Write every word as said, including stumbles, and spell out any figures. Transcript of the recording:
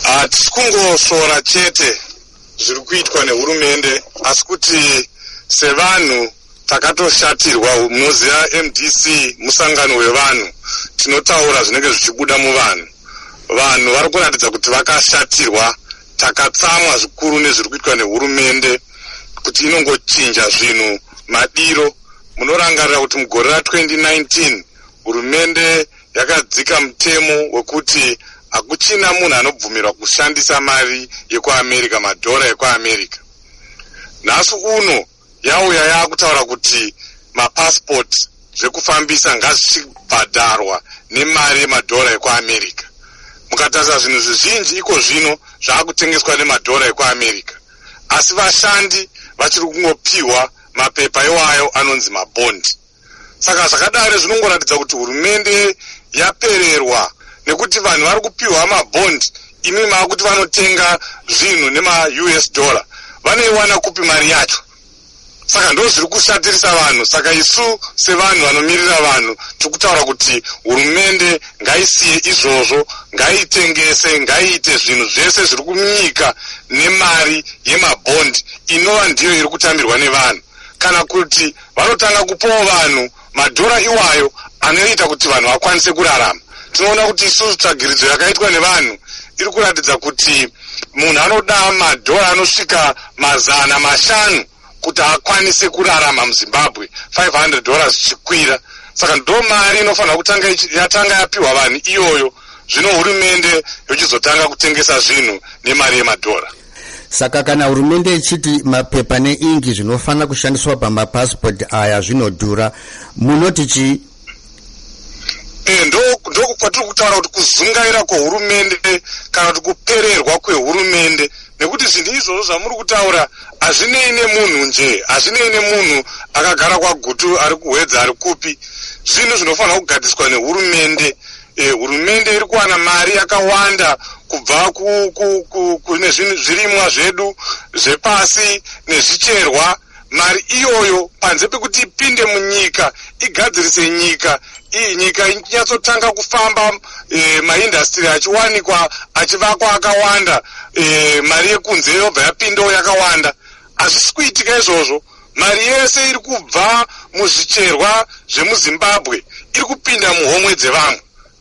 Hatisi kungosora chete zviri kuitwa nehurumende, asi kuti sevanhu takatoshatirwa. Munoziva M D C musangano wevanhu, tinotaura zvinenge zvichibuda muvanhu. Vanhu vari kuratidza kuti vakashatirwa, takatsamwa zvikuru nezviri kuitwa nehurumende kuti inongochinja zvinhu madiro. Munorangarira kuti mugore ra twenty nineteen hurumende yakadzika mutemo wekuti hakuchina munhu anobvumirwa kushandisa mari yekuAmerica, madhora ekuAmerica. Nhasi uno yauya yakutaura kuti mapassport zvekufambisa ngazvichibhadharwa nemari yemadhora ekuAmerica. Mukatarisa zvinhu zvizhinji iko zvino zvaakutengeswa nemadhora ekuAmerica, asi vashandi vachiri kungopiwa mapepa iwayo anonzi mabondi. Saka zvakadaro zvinongoratidza kuti hurumende yapererwa, nekuti vanhu vari kupiwa mabondi, imi maakuti vanotenga zvinhu nema-U S dollar, vanoiwana kupi mari yacho. Saka ndo zviri kushatirisa vanhu. Saka isu sevanhu vanomirira vanhu tikutaura kuti hurumende ngaisiye izvozvo, ngaitengese, ngaiite zvinhu zvese zviri kunyika nemari yemabondi inova ndiyo iri kutambirwa nevanhu, kana kuti vanotanga kupawo vanhu madhora iwayo anoita kuti vanhu vakwanise kurarama. Tinoona kuti isusu tsvagiridzo yakaitwa nevanhu iri kuratidza kuti munhu anoda madhora anosvika mazana mashanu kuti akwanise kurarama muZimbabwe, five hundred dollars chikwira. Saka ndo mari inofanira kutanga yatanga yapiwa vanhu iyoyo. Zvino hurumende yochizotanga kutengesa zvinhu nemari yemadhora. Saka kana hurumende ichiti mapepa neingi zvinofanira kushandiswa pamapassport aya zvinodhura, munoti chi? Eh, ndo ndo kwatiri kutaura kuti kuzungaira kwehurumende kana kuti kupererwa kwehurumende, nekuti zvinhu izvozvo zvamuri kutaura hazvinei nemunhu nje, hazvinei nemunhu akagara kwagutu ari kuhwedza ari kupi. Zvinhu zvinofanira kugatiswa nehurumende. Eh, hurumende iri kuwana mari yakawanda kubva ku, ku, ku, ku nezvirimwa zvedu zvepasi nezvicherwa. Mari iyoyo panze pekuti ipinde munyika, igadzirise nyika, iyi nyika inyatsotanga kufamba, e, maindastri achiwanikwa achivakwa akawanda, e, mari yekunze yobva yapindawo yakawanda. Hazvisi kuitika izvozvo. Mari yese iri kubva muzvicherwa zvemuZimbabwe iri kupinda muhomwe dzevamwe.